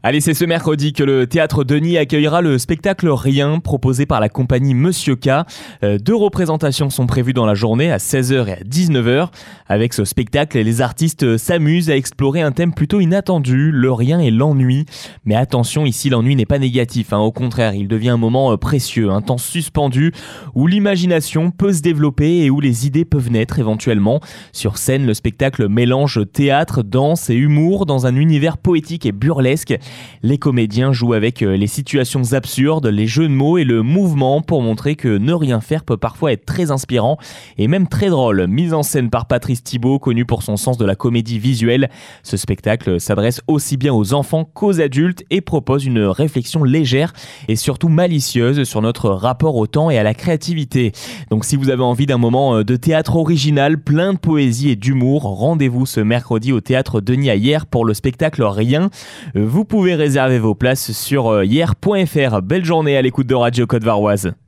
Allez, c'est ce mercredi que le Théâtre Denis accueillera le spectacle Rien, proposé par la compagnie Monsieur K. 2 représentations sont prévues dans la journée, à 16h et à 19h. Avec ce spectacle, les artistes s'amusent à explorer un thème plutôt inattendu, le rien et l'ennui. Mais attention, ici l'ennui n'est pas négatif, au contraire, il devient un moment précieux, un temps suspendu, où l'imagination peut se développer et où les idées peuvent naître éventuellement. Sur scène, le spectacle mélange théâtre, danse et humour dans un univers poétique et burlesque. Les comédiens jouent avec les situations absurdes, les jeux de mots et le mouvement pour montrer que ne rien faire peut parfois être très inspirant et même très drôle. Mise en scène par Patrice Thibault, connu pour son sens de la comédie visuelle, ce spectacle s'adresse aussi bien aux enfants qu'aux adultes et propose une réflexion légère et surtout malicieuse sur notre rapport au temps et à la créativité. Donc si vous avez envie d'un moment de théâtre original, plein de poésie et d'humour, rendez-vous ce mercredi au Théâtre Denis à Hyères pour le spectacle Rien. Vous pouvez réserver vos places sur hier.fr. Belle journée à l'écoute de Radio Côte-Varoise.